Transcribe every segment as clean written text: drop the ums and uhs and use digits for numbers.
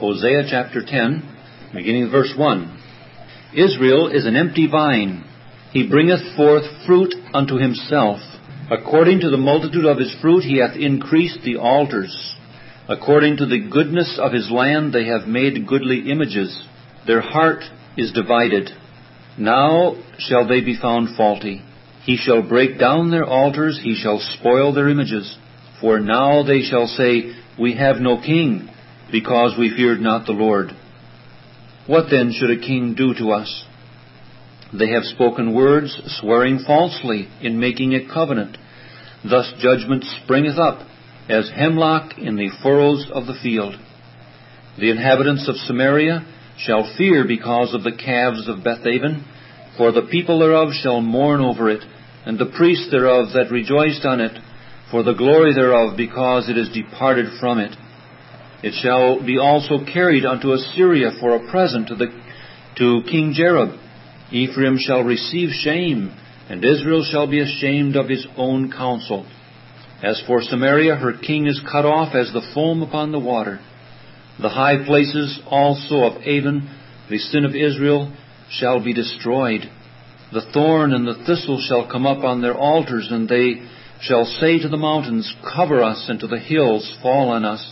Hosea chapter 10, beginning with verse 1. Israel is an empty vine. He bringeth forth fruit unto himself. According to the multitude of his fruit he hath increased the altars. According to the goodness of his land they have made goodly images. Their heart is divided. Now shall they be found faulty. He shall break down their altars, he shall spoil their images. For now they shall say, We have no king, because we feared not the Lord. What then should a king do to us? They have spoken words, swearing falsely in making a covenant. Thus judgment springeth up, as hemlock in the furrows of the field. The inhabitants of Samaria shall fear because of the calves of Bethaven, for the people thereof shall mourn over it, and the priests thereof that rejoiced on it, for the glory thereof, because it is departed from it. It shall be also carried unto Assyria for a present to King Jareb. Ephraim shall receive shame, and Israel shall be ashamed of his own counsel. As for Samaria, her king is cut off as the foam upon the water. The high places also of Avon, the sin of Israel, shall be destroyed. The thorn and the thistle shall come up on their altars, and they shall say to the mountains, Cover us, and to the hills, Fall on us.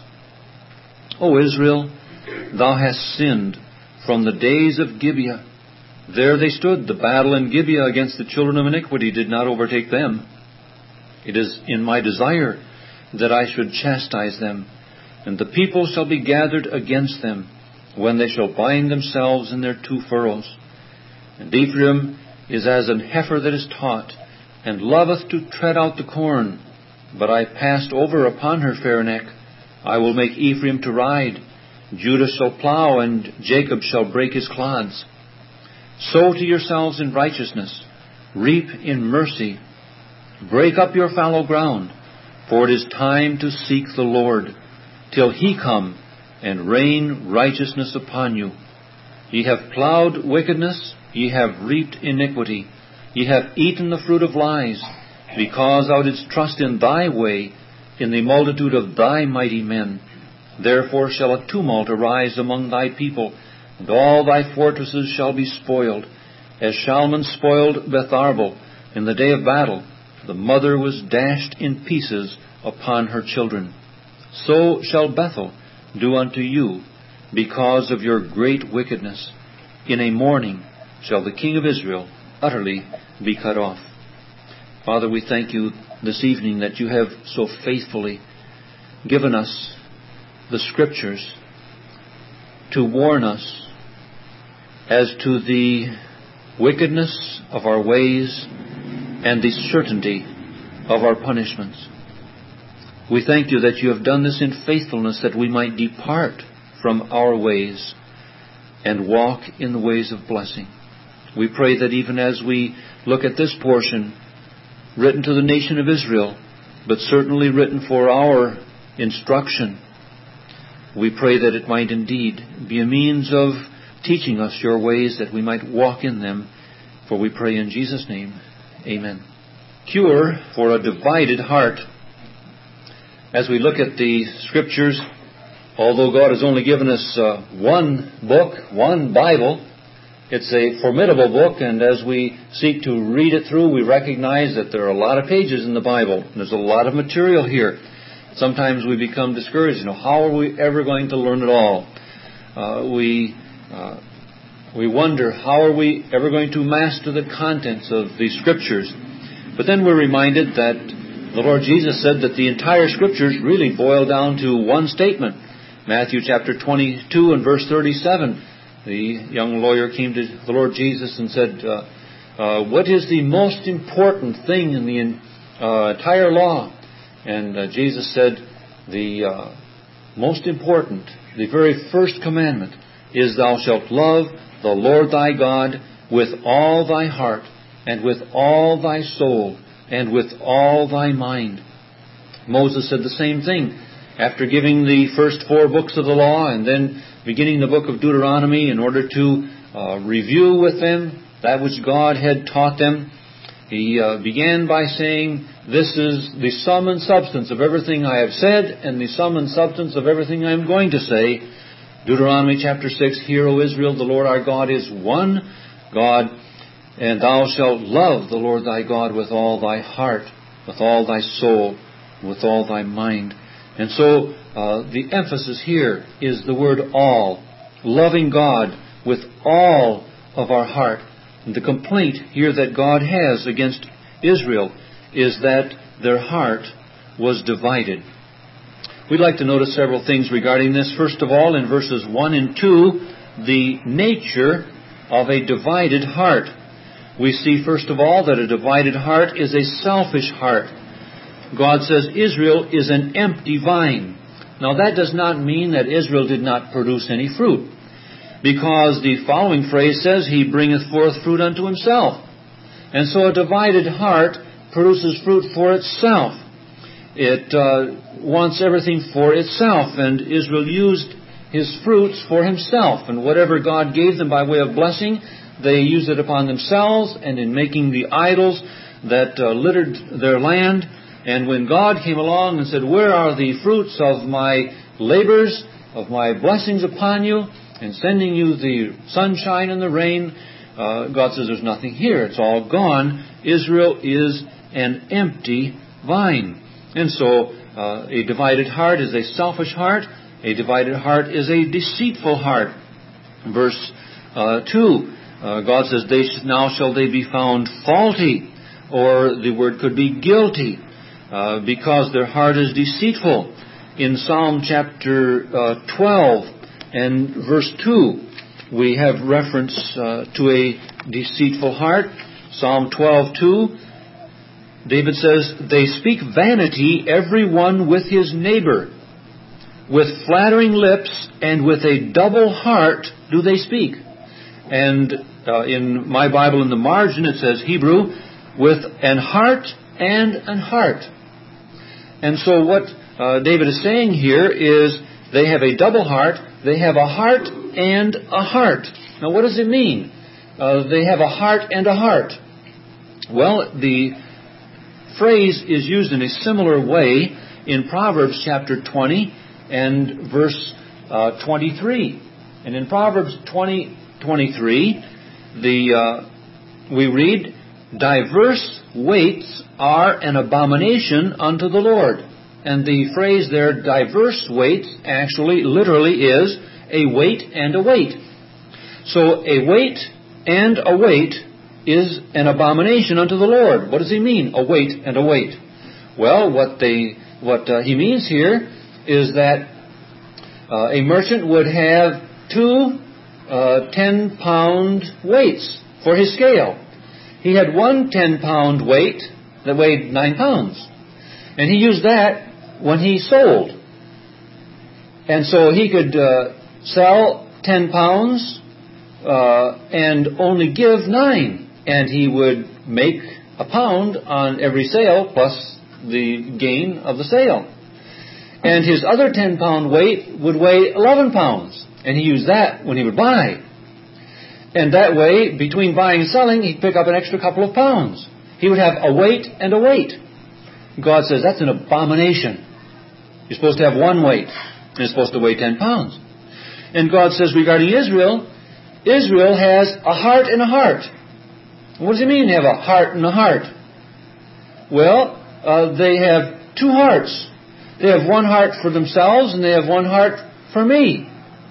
O Israel, thou hast sinned from the days of Gibeah. There they stood. The battle in Gibeah against the children of iniquity did not overtake them. It is in my desire that I should chastise them, and the people shall be gathered against them, when they shall bind themselves in their two furrows. And Ephraim is as an heifer that is taught, and loveth to tread out the corn. But I passed over upon her fair neck. I will make Ephraim to ride. Judah shall plow, and Jacob shall break his clods. Sow to yourselves in righteousness. Reap in mercy. Break up your fallow ground, for it is time to seek the Lord, till he come and rain righteousness upon you. Ye have plowed wickedness, ye have reaped iniquity. Ye have eaten the fruit of lies, because thou didst trust in thy way, in the multitude of thy mighty men. Therefore shall a tumult arise among thy people, and all thy fortresses shall be spoiled. As Shalman spoiled Betharbel in the day of battle, the mother was dashed in pieces upon her children. So shall Bethel do unto you, because of your great wickedness. In a morning shall the king of Israel utterly be cut off. Father, we thank you this evening that you have so faithfully given us the Scriptures to warn us as to the wickedness of our ways and the certainty of our punishments. We thank you that you have done this in faithfulness, that we might depart from our ways and walk in the ways of blessing. We pray that even as we look at this portion, written to the nation of Israel, but certainly written for our instruction, we pray that it might indeed be a means of teaching us your ways, that we might walk in them. For we pray in Jesus' name, amen. Cure for a divided heart. As we look at the Scriptures, although God has only given us one book, one Bible, it's a formidable book, and as we seek to read it through, we recognize that there are a lot of pages in the Bible. There's a lot of material here. Sometimes we become discouraged. How are we ever going to learn it all? We wonder, how are we ever going to master the contents of the Scriptures? But then we're reminded that the Lord Jesus said that the entire Scriptures really boil down to one statement. Matthew chapter 22 and verse 37. The young lawyer came to the Lord Jesus and said, what is the most important thing in the entire law? And Jesus said, the most important, the very first commandment is, thou shalt love the Lord thy God with all thy heart, and with all thy soul, and with all thy mind. Moses said the same thing. After giving the first 4 books of the law, and then beginning the book of Deuteronomy in order to review with them that which God had taught them, he began by saying, this is the sum and substance of everything I have said, and the sum and substance of everything I am going to say. Deuteronomy chapter 6, Hear, O Israel, the Lord our God is one God, and thou shalt love the Lord thy God with all thy heart, with all thy soul, with all thy mind. And so the emphasis here is the word all, loving God with all of our heart. And the complaint here that God has against Israel is that their heart was divided. We'd like to notice several things regarding this. First of all, in verses 1 and 2, the nature of a divided heart. We see, first of all, that a divided heart is a selfish heart. God says Israel is an empty vine. Now, that does not mean that Israel did not produce any fruit, because the following phrase says, He bringeth forth fruit unto Himself. And so a divided heart produces fruit for itself. It wants everything for itself, and Israel used his fruits for himself, and whatever God gave them by way of blessing, they used it upon themselves and in making the idols that littered their land. And when God came along and said, Where are the fruits of my labors, of my blessings upon you, and sending you the sunshine and the rain, God says, there's nothing here. It's all gone. Israel is an empty vine. And so a divided heart is a selfish heart. A divided heart is a deceitful heart. Verse 2, God says, now shall they be found faulty, or the word could be guilty, because their heart is deceitful. In Psalm chapter 12 and verse 2, we have reference to a deceitful heart. Psalm 12:2, David says, They speak vanity, every one with his neighbor. With flattering lips and with a double heart do they speak. And in my Bible in the margin it says Hebrew, with an heart and an heart. And so what David is saying here is they have a double heart, they have a heart and a heart. Now what does it mean? They have a heart and a heart. Well, the phrase is used in a similar way in Proverbs chapter 20 and verse 23. And in Proverbs 20:23, we read, Diverse weights are an abomination unto the Lord. And the phrase there, diverse weights, actually literally is a weight and a weight. So a weight and a weight is an abomination unto the Lord. What does he mean, a weight and a weight? Well, what he means here is that a merchant would have two 10-pound weights for his scale. He had one 10-pound weight that weighed 9 pounds. And he used that when he sold. And so he could sell 10 pounds and only give 9. And he would make a pound on every sale plus the gain of the sale. And his other 10-pound weight would weigh 11 pounds. And he used that when he would buy. And that way, between buying and selling, he'd pick up an extra couple of pounds. He would have a weight and a weight. God says that's an abomination. You're supposed to have one weight, and it's supposed to weigh 10 pounds. And God says regarding Israel, Israel has a heart and a heart. What does he mean, they have a heart and a heart? Well, they have two hearts. They have one heart for themselves, and they have one heart for me.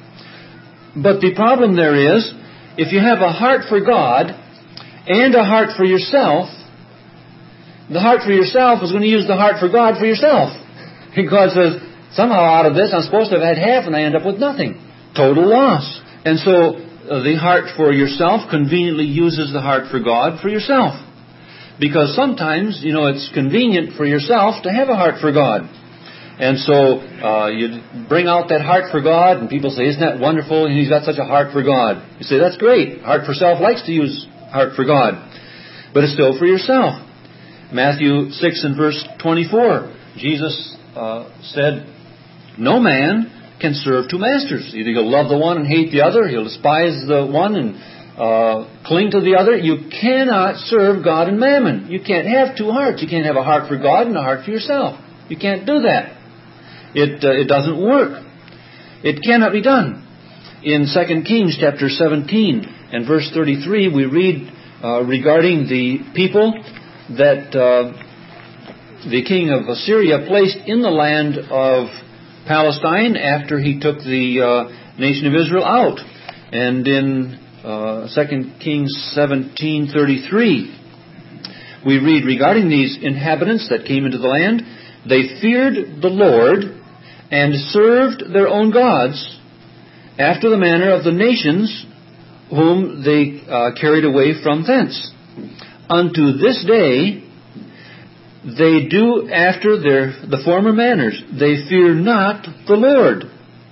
But the problem there is, if you have a heart for God and a heart for yourself, the heart for yourself is going to use the heart for God for yourself. And God says, somehow out of this I'm supposed to have had half and I end up with nothing. Total loss. And so the heart for yourself conveniently uses the heart for God for yourself. Because sometimes, it's convenient for yourself to have a heart for God. And so you bring out that heart for God, and people say, isn't that wonderful? And he's got such a heart for God. You say, that's great. Heart for self likes to use heart for God. But it's still for yourself. Matthew 6 and verse 24, Jesus said, no man can serve two masters. Either he'll love the one and hate the other, he'll despise the one and cling to the other. You cannot serve God and mammon. You can't have two hearts. You can't have a heart for God and a heart for yourself. You can't do that. It doesn't work. It cannot be done. In 2 Kings chapter 17 and verse 33, we read regarding the people that the king of Assyria placed in the land of Palestine after he took the nation of Israel out. And in 2 Kings 17:33, we read regarding these inhabitants that came into the land, they feared the Lord and served their own gods after the manner of the nations whom they carried away from thence. Unto this day they do after the former manners. They fear not the Lord,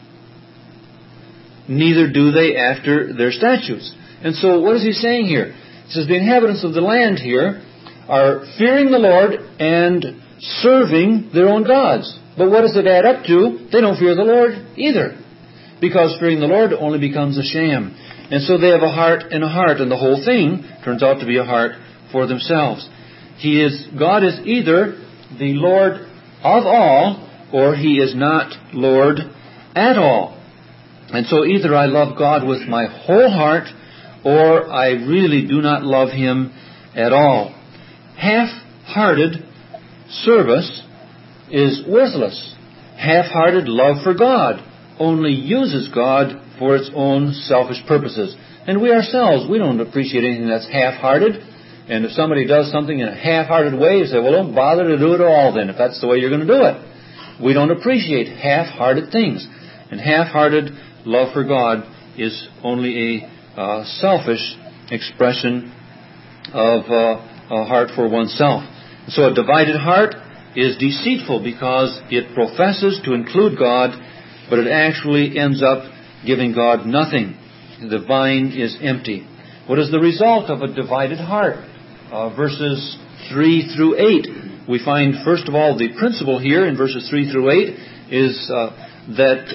neither do they after their statutes. And so what is he saying here? He says the inhabitants of the land here are fearing the Lord and serving their own gods. But what does it add up to? They don't fear the Lord either, because fearing the Lord only becomes a sham. And so they have a heart and a heart, and the whole thing turns out to be a heart for themselves. God is either the Lord of all, or He is not Lord at all. And so either I love God with my whole heart, or I really do not love Him at all. Half-hearted service is worthless. Half-hearted love for God only uses God for its own selfish purposes. And we ourselves, we don't appreciate anything that's half-hearted. And if somebody does something in a half-hearted way, you say, well, don't bother to do it at all then, if that's the way you're going to do it. We don't appreciate half-hearted things. And half-hearted love for God is only a selfish expression of a heart for oneself. So a divided heart is deceitful because it professes to include God, but it actually ends up giving God nothing. The vine is empty. What is the result of a divided heart? Verses 3 through 8. We find, first of all, the principle here in verses 3 through 8 is that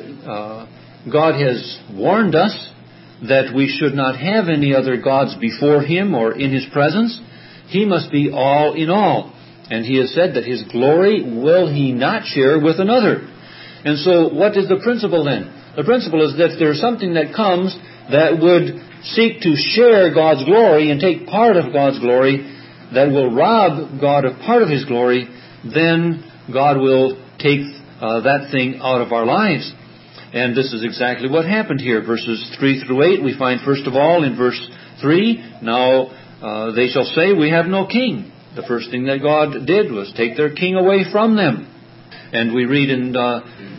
God has warned us that we should not have any other gods before Him or in His presence. He must be all in all. And He has said that His glory will He not share with another. And so what is the principle then? The principle is that if there's something that comes that would seek to share God's glory and take part of God's glory, that will rob God of part of His glory, then God will take that thing out of our lives. And this is exactly what happened here. Verses 3 through 8, we find first of all in verse 3, now they shall say, we have no king. The first thing that God did was take their king away from them. And we read in 2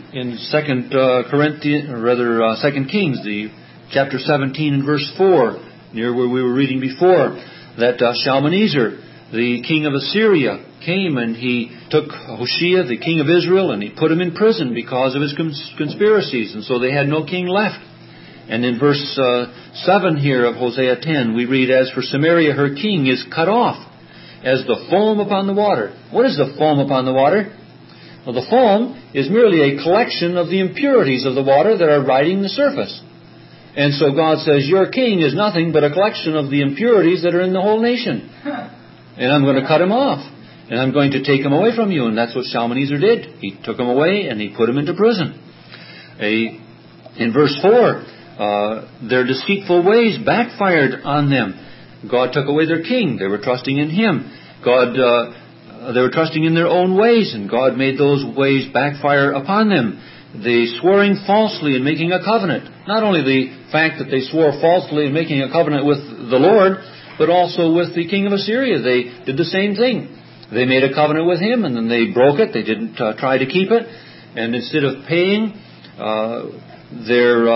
Kings, the chapter 17 and verse 4, near where we were reading before, that Shalmaneser, the king of Assyria, came and he took Hoshea, the king of Israel, and he put him in prison because of his conspiracies. And so they had no king left. And in verse 7 here of Hosea 10, we read, as for Samaria, her king is cut off, as the foam upon the water. What is the foam upon the water? Well, the foam is merely a collection of the impurities of the water that are riding the surface. And so God says, your king is nothing but a collection of the impurities that are in the whole nation. And I'm going to cut him off. And I'm going to take him away from you. And that's what Shalmaneser did. He took him away and he put him into prison. In verse 4, their deceitful ways backfired on them. God took away their king. They were trusting in him. They were trusting in their own ways, and God made those ways backfire upon them. They swearing falsely and making a covenant. Not only the fact that they swore falsely and making a covenant with the Lord, but also with the king of Assyria. They did the same thing. They made a covenant with him, and then they broke it. They didn't try to keep it. And instead of paying their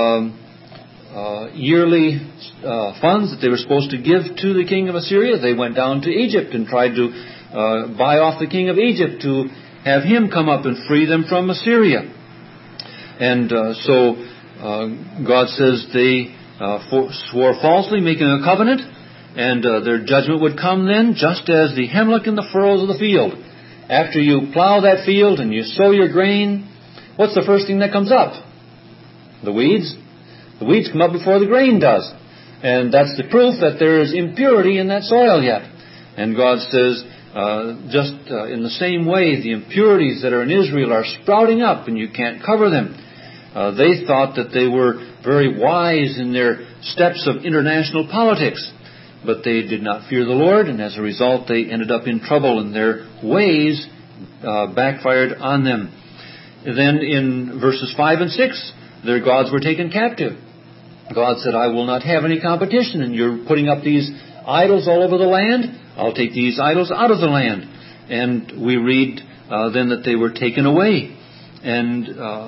yearly funds that they were supposed to give to the king of Assyria, they went down to Egypt and tried to buy off the king of Egypt to have him come up and free them from Assyria. And so God says they swore falsely, making a covenant, and their judgment would come then, just as the hemlock in the furrows of the field. After you plow that field and you sow your grain, what's the first thing that comes up? The weeds. The weeds come up before the grain does. And that's the proof that there is impurity in that soil yet. And God says, in the same way, the impurities that are in Israel are sprouting up and you can't cover them. They thought that they were very wise in their steps of international politics. But they did not fear the Lord, and as a result they ended up in trouble, and their ways backfired on them. Then in verses 5 and 6, their gods were taken captive. God said, I will not have any competition, and you're putting up these idols all over the land. I'll take these idols out of the land. And we read then that they were taken away. And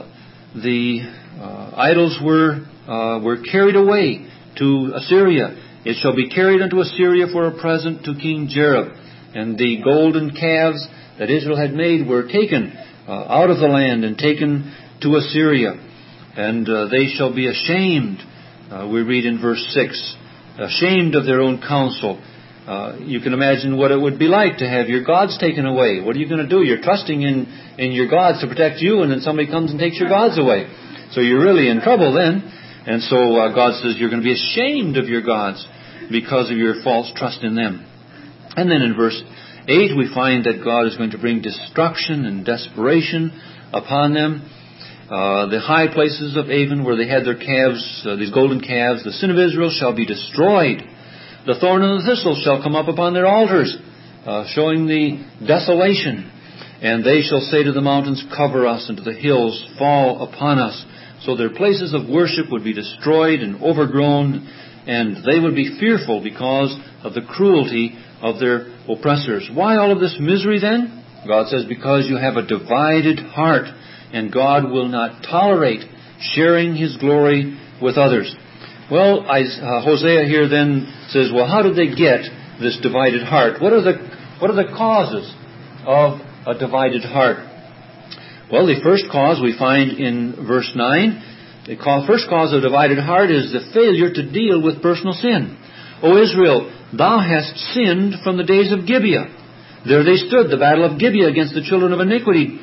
the idols were carried away to Assyria. It shall be carried unto Assyria for a present to King Jareb. And the golden calves that Israel had made were taken out of the land and taken to Assyria. And they shall be ashamed. We read in verse 6, ashamed of their own counsel. You can imagine what it would be like to have your gods taken away. What are you going to do? You're trusting in your gods to protect you, and then somebody comes and takes your gods away. So you're really in trouble then. And so God says you're going to be ashamed of your gods because of your false trust in them. And then in verse 8 we find that God is going to bring destruction and desperation upon them. The high places of Avon where they had their calves, these golden calves, the sin of Israel shall be destroyed. The thorn and the thistle shall come up upon their altars, showing the desolation. And they shall say to the mountains, cover us, and to the hills, fall upon us. So their places of worship would be destroyed and overgrown, and they would be fearful because of the cruelty of their oppressors. Why all of this misery then? God says, because you have a divided heart, and God will not tolerate sharing His glory with others. Well, Hosea here then says, well, how did they get this divided heart? What are the causes of a divided heart? Well, the first cause we find in verse 9. The first cause of a divided heart is the failure to deal with personal sin. O Israel, thou hast sinned from the days of Gibeah. There they stood, the battle of Gibeah against the children of iniquity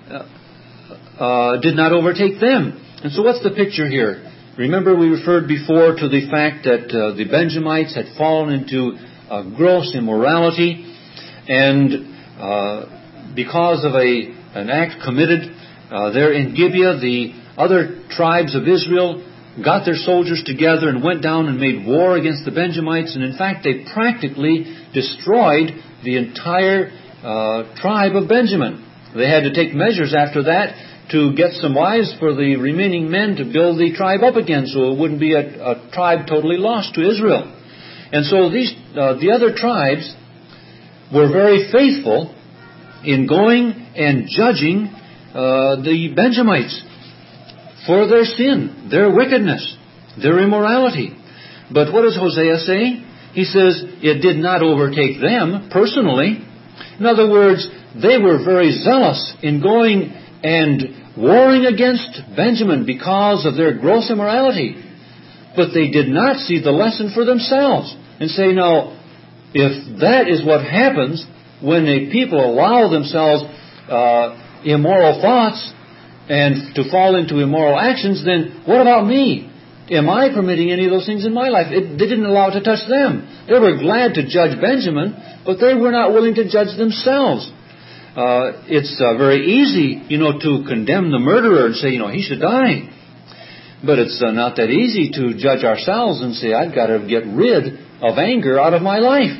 did not overtake them. And so what's the picture here? Remember, we referred before to the fact that the Benjamites had fallen into gross immorality, and because of an act committed there in Gibeah, the other tribes of Israel got their soldiers together and went down and made war against the Benjamites, and in fact they practically destroyed the entire tribe of Benjamin. They had to take measures after that to get some wives for the remaining men to build the tribe up again, so it wouldn't be a tribe totally lost to Israel. And so the other tribes were very faithful in going and judging the Benjamites for their sin, their wickedness, their immorality. But what does Hosea say? He says it did not overtake them personally. In other words, they were very zealous in going and warring against Benjamin because of their gross immorality. But they did not see the lesson for themselves and say, now, if that is what happens when a people allow themselves immoral thoughts and to fall into immoral actions, then what about me? Am I permitting any of those things in my life? They didn't allow it to touch them. They were glad to judge Benjamin, but they were not willing to judge themselves. It's very easy, to condemn the murderer and say, he should die. But it's not that easy to judge ourselves and say, I've got to get rid of anger out of my life.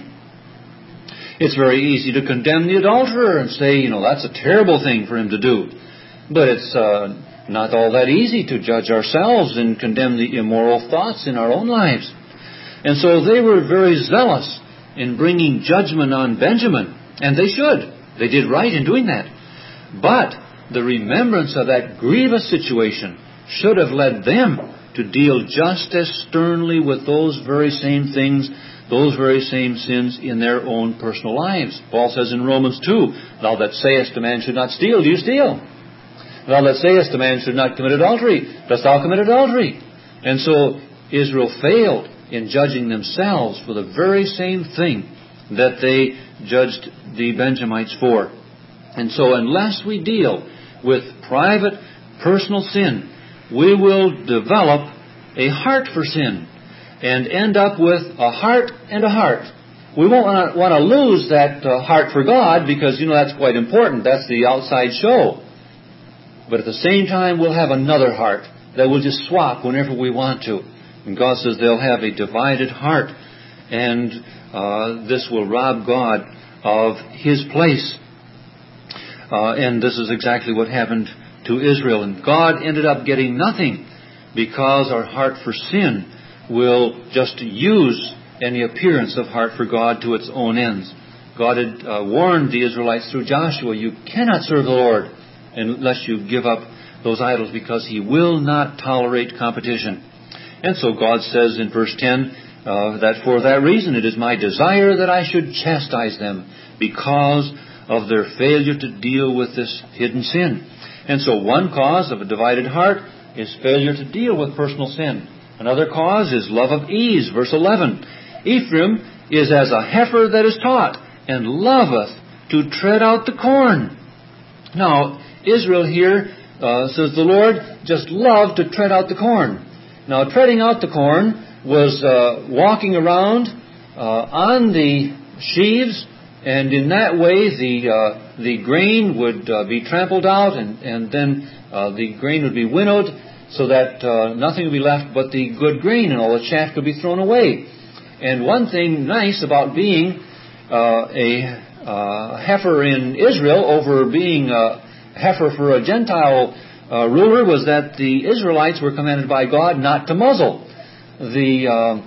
It's very easy to condemn the adulterer and say, that's a terrible thing for him to do. But it's not all that easy to judge ourselves and condemn the immoral thoughts in our own lives. And so they were very zealous in bringing judgment on Benjamin, and they should. They did right in doing that. But the remembrance of that grievous situation should have led them to deal just as sternly with those very same things, those very same sins in their own personal lives. Paul says in Romans 2, thou that sayest a man should not steal, do you steal? Thou that sayest a man should not commit adultery, dost thou commit adultery? And so Israel failed in judging themselves for the very same thing that they judged the Benjamites for. And so unless we deal with private, personal sin, we will develop a heart for sin and end up with a heart and a heart. We won't want to lose that heart for God because, that's quite important. That's the outside show. But at the same time, we'll have another heart that we'll just swap whenever we want to. And God says they'll have a divided heart, and this will rob God of His place. And this is exactly what happened to Israel. And God ended up getting nothing, because our heart for sin will just use any appearance of heart for God to its own ends. God had warned the Israelites through Joshua, you cannot serve the Lord unless you give up those idols, because He will not tolerate competition. And so God says in verse 10 that for that reason it is my desire that I should chastise them, because of their failure to deal with this hidden sin. And so one cause of a divided heart is failure to deal with personal sin. Another cause is love of ease. Verse 11, Ephraim is as a heifer that is taught, and loveth to tread out the corn. Now, Israel here says the Lord just loved to tread out the corn. Now, treading out the corn was walking around on the sheaves, and in that way the grain would be trampled out, and then the grain would be winnowed, so that nothing would be left but the good grain, and all the chaff could be thrown away. And one thing nice about being a heifer in Israel over being a heifer for a Gentile ruler was that the Israelites were commanded by God not to muzzle the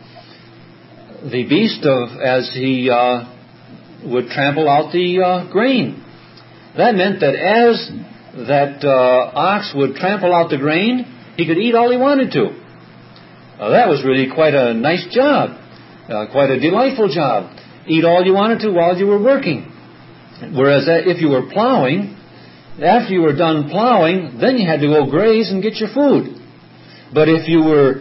beast as he would trample out the grain. That meant that as that ox would trample out the grain, he could eat all he wanted to. That was really quite a nice job, quite a delightful job. Eat all you wanted to while you were working. Whereas if you were plowing, after you were done plowing, then you had to go graze and get your food. But if you were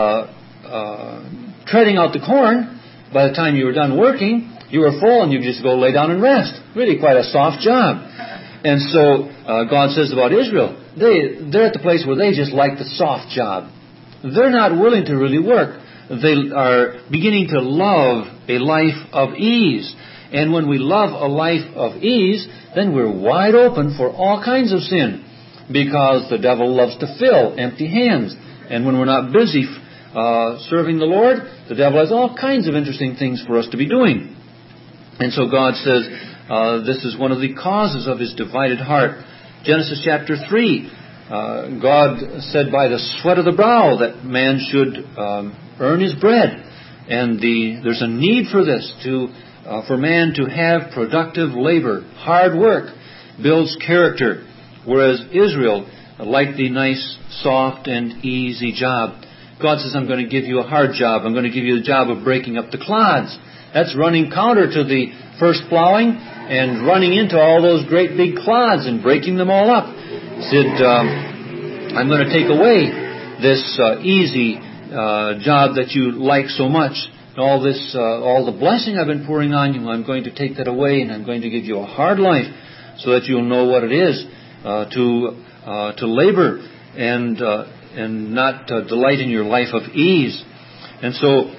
treading out the corn, by the time you were done working, you were full and you could just go lay down and rest. Really quite a soft job. And so God says about Israel, they're at the place where they just like the soft job. They're not willing to really work. They are beginning to love a life of ease. And when we love a life of ease, then we're wide open for all kinds of sin, because the devil loves to fill empty hands. And when we're not busy serving the Lord, the devil has all kinds of interesting things for us to be doing. And so God says this is one of the causes of his divided heart. Genesis chapter 3, God said by the sweat of the brow that man should earn his bread. And there's a need for this, for man to have productive labor. Hard work builds character, whereas Israel liked the nice, soft, and easy job. God says, I'm going to give you a hard job. I'm going to give you the job of breaking up the clods. That's running counter to the first plowing and running into all those great big clods and breaking them all up. He said, I'm going to take away this easy job that you like so much. All the blessing I've been pouring on you, I'm going to take that away, and I'm going to give you a hard life so that you'll know what it is to labor and not delight in your life of ease. And so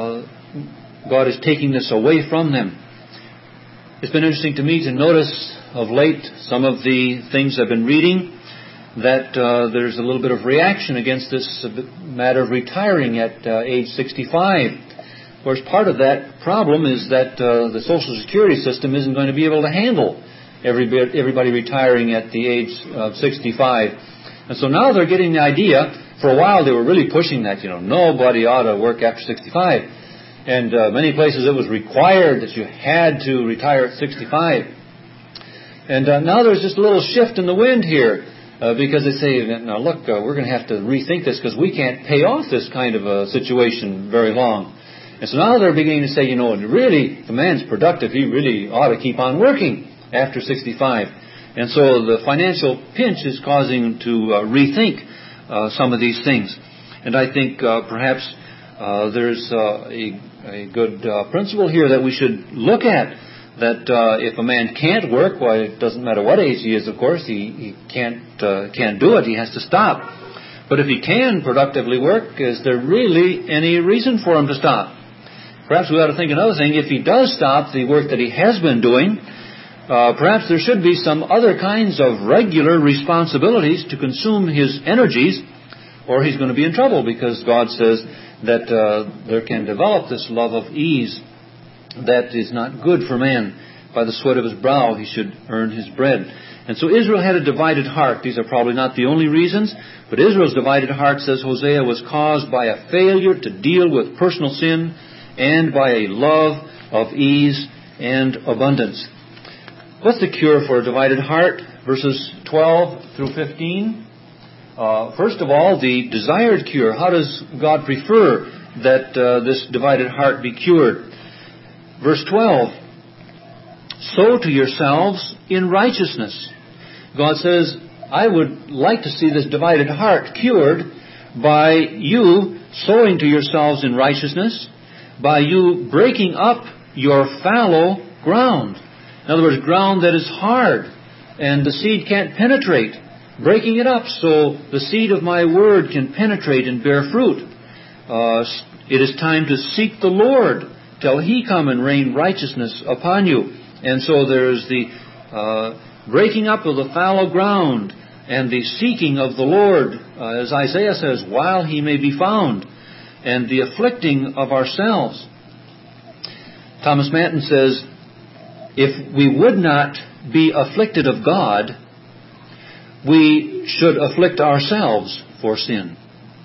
God is taking this away from them. It's been interesting to me to notice of late some of the things I've been reading, that there's a little bit of reaction against this matter of retiring at age 65. Of course, part of that problem is that the Social Security system isn't going to be able to handle everybody retiring at the age of 65. And so now they're getting the idea. For a while they were really pushing that, nobody ought to work after 65. And many places it was required that you had to retire at 65. And now there's just a little shift in the wind here, because they say, now look, we're going to have to rethink this, because we can't pay off this kind of a situation very long. And so now they're beginning to say, really, if a man's productive, he really ought to keep on working after 65. And so the financial pinch is causing them to rethink some of these things. And I think perhaps there's a good principle here that we should look at, that if a man can't work, well, it doesn't matter what age he is, of course, he can't do it, he has to stop. But if he can productively work, is there really any reason for him to stop? Perhaps we ought to think another thing. If he does stop the work that he has been doing, perhaps there should be some other kinds of regular responsibilities to consume his energies or he's going to be in trouble, because God says that there can develop this love of ease that is not good for man. By the sweat of his brow he should earn his bread. And so Israel had a divided heart. These are probably not the only reasons, but Israel's divided heart, says Hosea, was caused by a failure to deal with personal sin and by a love of ease and abundance. What's the cure for a divided heart? Verses 12 through 15. First of all, the desired cure. How does God prefer that this divided heart be cured? Verse 12, sow to yourselves in righteousness. God says, I would like to see this divided heart cured by you sowing to yourselves in righteousness, by you breaking up your fallow ground. In other words, ground that is hard and the seed can't penetrate. Breaking it up so the seed of my word can penetrate and bear fruit. It is time to seek the Lord till He come and rain righteousness upon you. And so there's the breaking up of the fallow ground and the seeking of the Lord, as Isaiah says, while He may be found, and the afflicting of ourselves. Thomas Manton says, if we would not be afflicted of God, we should afflict ourselves for sin.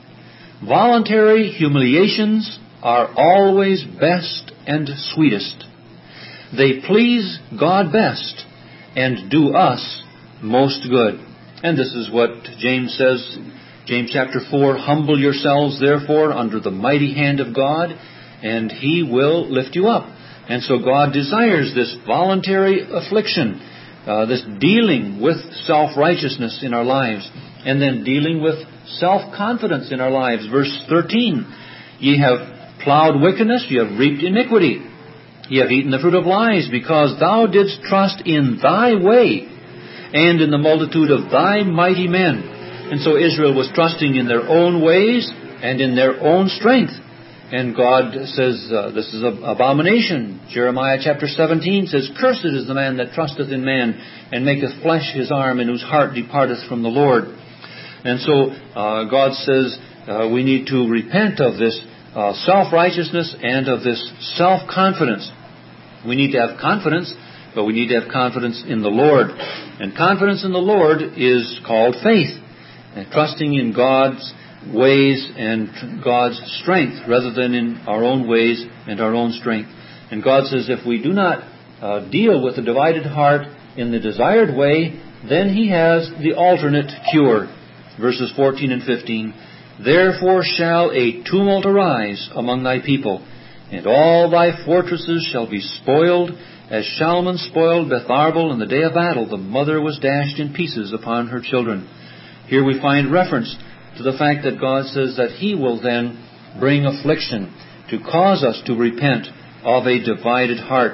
Voluntary humiliations are always best and sweetest. They please God best and do us most good. And this is what James says, James chapter 4, humble yourselves therefore under the mighty hand of God, and He will lift you up. And so God desires this voluntary affliction, this dealing with self-righteousness in our lives, and then dealing with self-confidence in our lives. Verse 13, ye have plowed wickedness, ye have reaped iniquity. Ye have eaten the fruit of lies, because thou didst trust in thy way, and in the multitude of thy mighty men. And so Israel was trusting in their own ways and in their own strength. And God says, this is an abomination. Jeremiah chapter 17 says, cursed is the man that trusteth in man, and maketh flesh his arm, and whose heart departeth from the Lord. And so God says we need to repent of this self-righteousness and of this self-confidence. We need to have confidence, but we need to have confidence in the Lord. And confidence in the Lord is called faith, and trusting in God's ways and God's strength rather than in our own ways and our own strength. And God says if we do not deal with the divided heart in the desired way, then He has the alternate cure. Verses 14 and 15, therefore shall a tumult arise among thy people, and all thy fortresses shall be spoiled, as Shalman spoiled Betharbel in the day of battle. The mother was dashed in pieces upon her children. Here we find reference to the fact that God says that He will then bring affliction to cause us to repent of a divided heart.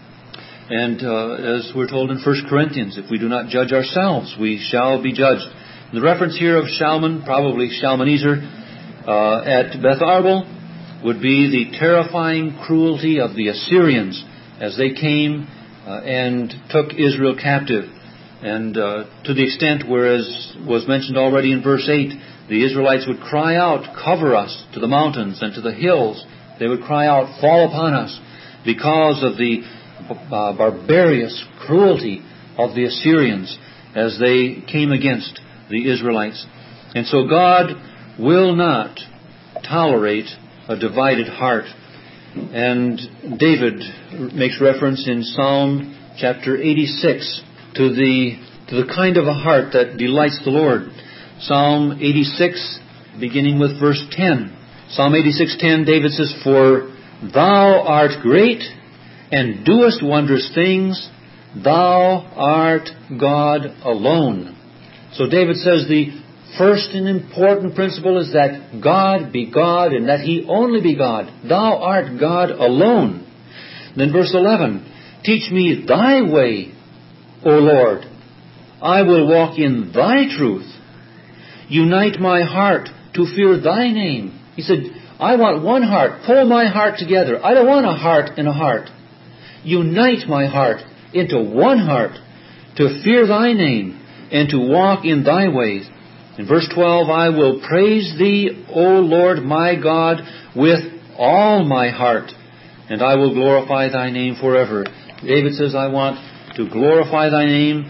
And as we're told in 1 Corinthians, if we do not judge ourselves, we shall be judged. The reference here of Shalman, probably Shalmaneser, at Betharbel, would be the terrifying cruelty of the Assyrians as they came and took Israel captive. And to the extent, whereas was mentioned already in verse 8, the Israelites would cry out, cover us to the mountains and to the hills. They would cry out, fall upon us, because of the barbarous cruelty of the Assyrians as they came against the Israelites. And so God will not tolerate a divided heart. And David makes reference in Psalm chapter 86 to the kind of a heart that delights the Lord. Psalm 86, beginning with verse 10. Psalm 86:10, David says, for thou art great and doest wondrous things. Thou art God alone. So David says the first and important principle is that God be God and that He only be God. Thou art God alone. Then verse 11, teach me thy way, O Lord. I will walk in thy truth. Unite my heart to fear thy name. He said, I want one heart. Pull my heart together. I don't want a heart and a heart. Unite my heart into one heart to fear thy name and to walk in thy ways. In verse 12, I will praise Thee, O Lord my God, with all my heart, and I will glorify Thy name forever. David says, I want to glorify Thy name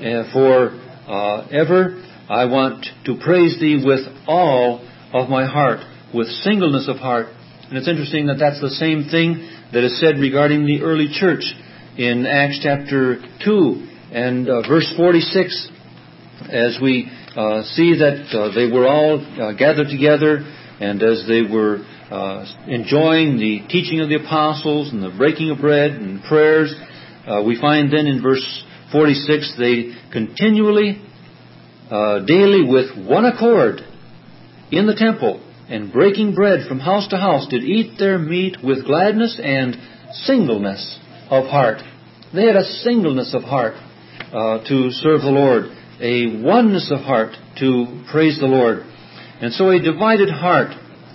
forever. I want to praise Thee with all of my heart, with singleness of heart. And it's interesting that that's the same thing that is said regarding the early church in Acts chapter 2 and verse 46, as we see that they were all gathered together, and as they were enjoying the teaching of the apostles and the breaking of bread and prayers, we find then in verse 46, they continually, daily with one accord in the temple, and breaking bread from house to house, did eat their meat with gladness and singleness of heart. They had a singleness of heart to serve the Lord, a oneness of heart to praise the Lord. And so a divided heart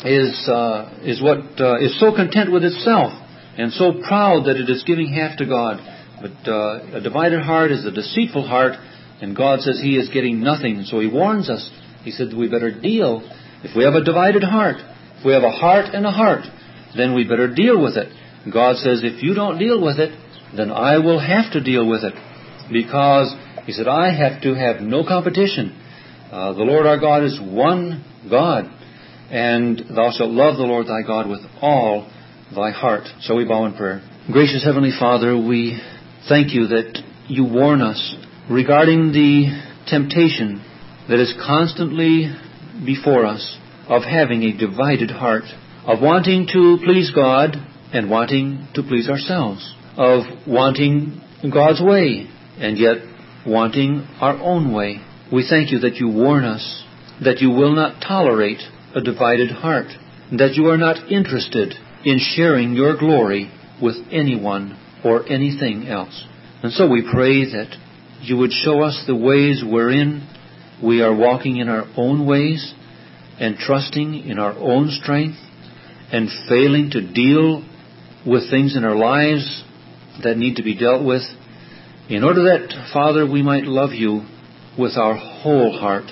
is what is so content with itself and so proud that it is giving half to God. But a divided heart is a deceitful heart, and God says He is getting nothing. So He warns us. He said we better deal. If we have a divided heart, if we have a heart and a heart, then we better deal with it. God says, if you don't deal with it, then I will have to deal with it. Because, He said, I have to have no competition. The Lord our God is one God. And thou shalt love the Lord thy God with all thy heart. So we bow in prayer. Gracious Heavenly Father, we thank You that You warn us regarding the temptation that is constantly before us of having a divided heart, of wanting to please God and wanting to please ourselves, of wanting God's way and yet wanting our own way. We thank You that You warn us that You will not tolerate a divided heart, that You are not interested in sharing Your glory with anyone or anything else. And so we pray that You would show us the ways wherein we are walking in our own ways and trusting in our own strength and failing to deal with things in our lives that need to be dealt with, in order that, Father, we might love You with our whole heart.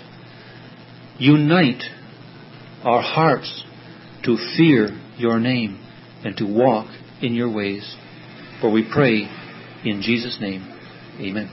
Unite our hearts to fear Your name and to walk in Your ways. For we pray in Jesus' name. Amen.